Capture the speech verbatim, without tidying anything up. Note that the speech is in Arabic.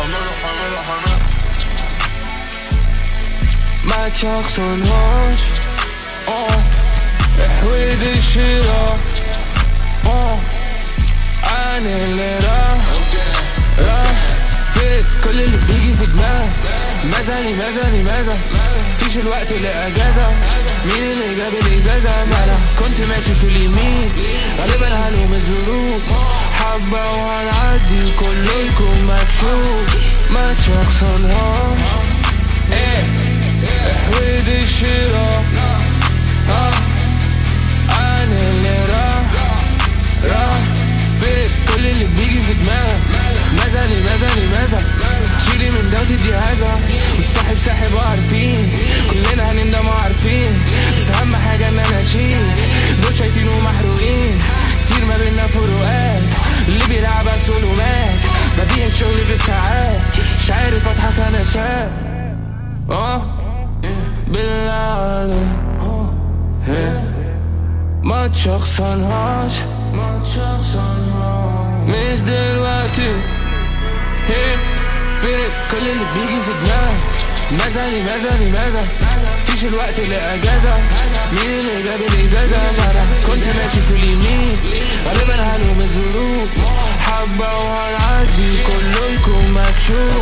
ما تشخصنهاش اه حويد الشراء اه عن اللي راح راح فيك كل اللي بيجي في دماغ ماذا لماذا لماذا فيش الوقت لأجازة مين اللي جاب الإزازة مالا كنت ماشي في اليمين غالبا هلوم الظروف حبة وهنعدي كله يكون مكشوف ما تشخصنهاش ايه حويد الشراء اه عن اللي راح راح فيك كل اللي بيجي في دماغك ماذا لماذا لماذا شيلي من ده وتدي هذا والصاحب ساحب وعارفين كلنا هنندم وعارفين بس اهم حاجة ان انا اشيل دول شايطين ومحروقين كتير ما بينا فروقات اللي بيلعبها سلومات بديه الشغل بالساعات مش عارف اضحك انا شاب اه بالله عليك ما تشخصنهاش ما تشخصنهاش مش دلوقتي هي فيك كل اللي بيجي في دماغك ماذا لماذا لماذا فيش الوقت لأجازة مين اللي جاب الإزازة مرة كنت ماشي في اليمين غالبا هلوم الظروف حبة وهنعدي كله يكون مكشوف